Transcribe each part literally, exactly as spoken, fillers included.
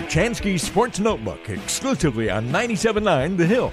Chansky Sports Notebook, exclusively on ninety-seven point nine The Hill.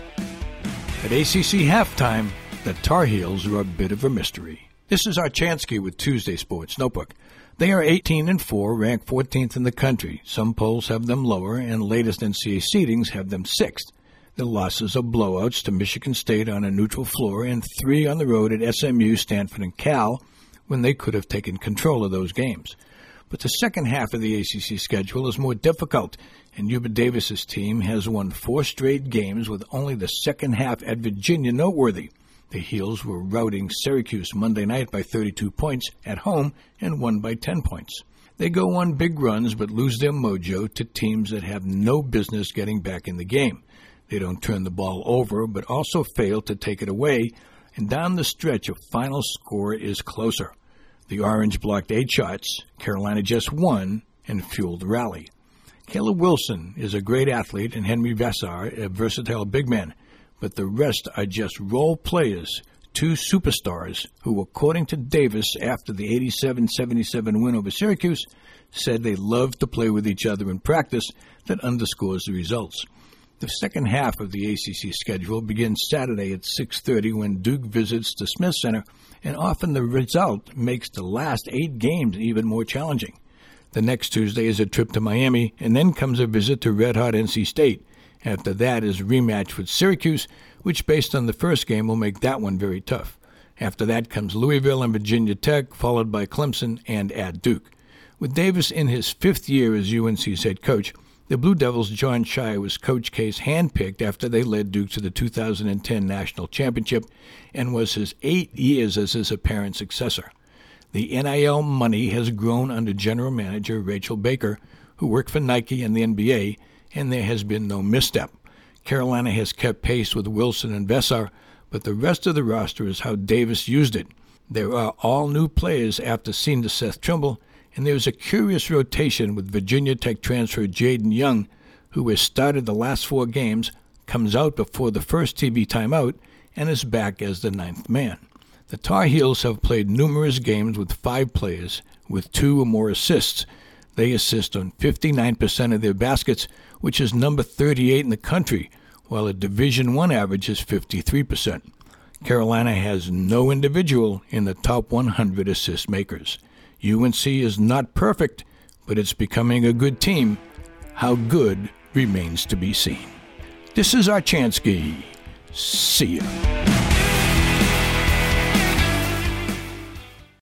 At A C C halftime, the Tar Heels are a bit of a mystery. This is Archansky with Tuesday Sports Notebook. They are eighteen and four, ranked fourteenth in the country. Some polls have them lower, and latest N C A A seedings have them sixth. The losses are blowouts to Michigan State on a neutral floor and three on the road at S M U, Stanford, and Cal, when they could have taken control of those games. But the second half of the A C C schedule is more difficult, and Hubert Davis's team has won four straight games with only the second half at Virginia noteworthy. The Heels were routing Syracuse Monday night by thirty-two points at home and won by ten points. They go on big runs but lose their mojo to teams that have no business getting back in the game. They don't turn the ball over but also fail to take it away, and down the stretch a final score is closer. The Orange blocked eight shots, Carolina just one, and fueled the rally. Caleb Wilson is a great athlete and Henry Vassar a versatile big man, but the rest are just role players, two superstars who, according to Davis after the eighty-seven seventy-seven win over Syracuse, said they love to play with each other in practice. That underscores the results. The second half of the A C C schedule begins Saturday at six thirty when Duke visits the Smith Center, and often the result makes the last eight games even more challenging. The next Tuesday is a trip to Miami, and then comes a visit to red-hot N C State. After that is a rematch with Syracuse, which based on the first game will make that one very tough. After that comes Louisville and Virginia Tech, followed by Clemson and at Duke. With Davis in his fifth year as U N C's head coach, the Blue Devils' John Shire was Coach K's handpicked after they led Duke to the two thousand ten National Championship and was his eight years as his apparent successor. The N I L money has grown under General Manager Rachel Baker, who worked for Nike and the N B A, and there has been no misstep. Carolina has kept pace with Wilson and Vassar, but the rest of the roster is how Davis used it. There are all new players after senior Seth Trimble, and there is a curious rotation with Virginia Tech transfer Jaden Young, who has started the last four games, comes out before the first T V timeout, and is back as the ninth man. The Tar Heels have played numerous games with five players, with two or more assists. They assist on fifty-nine percent of their baskets, which is number thirty-eight in the country, while a Division One average is fifty-three percent. Carolina has no individual in the top one hundred assist makers. U N C is not perfect, but it's becoming a good team. How good remains to be seen. This is Archansky. See ya.